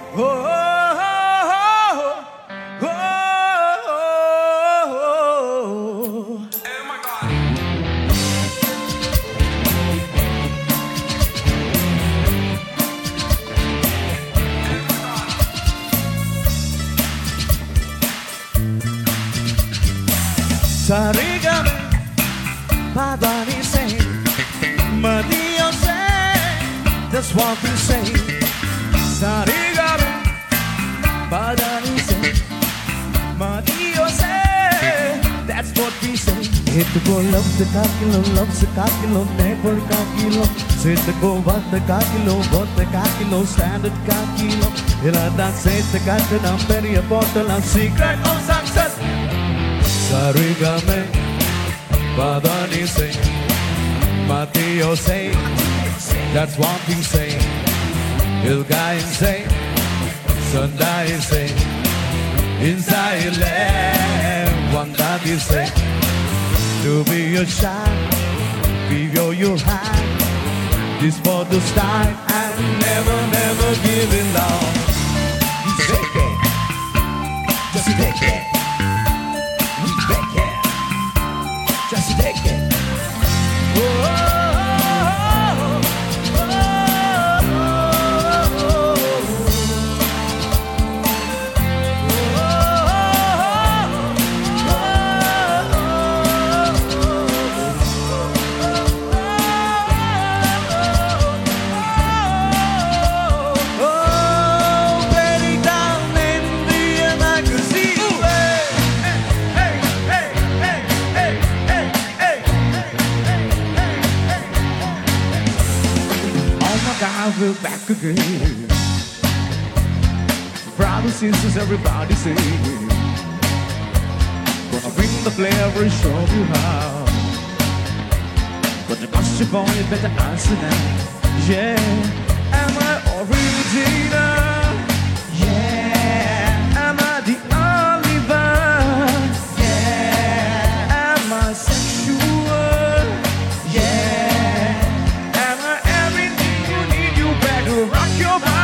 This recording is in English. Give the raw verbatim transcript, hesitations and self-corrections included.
Oh, oh, oh, oh, oh. Sarigame, Padani say, Madio say, that's what we say. Sarigame, Padani say, Madio say, that's what we say. Hit the go love the kakilo, love the kakilo, never kakilo. Sit the go what the kakilo, what the kakilo, standard kakilo. Ila dance the kakilo, I'm very a bottle of secret of success. Sarigame, Padani say, Matteo say, that's what we say. Ilgai say, Sundai say, inside land, one that you say, to be your shine, be your your high, this for the style, and never, never giving down. Take it, just take it. Just take it. Oh, oh, oh, oh, we're back again. Brothers, sisters, everybody sing. Gonna bring the flavor and show you how. But the question boy, you better answer now. Yeah, am I original? Yeah, am I the only one? Yeah, am I sexual? Yeah, am I everything you need? You better rock your body.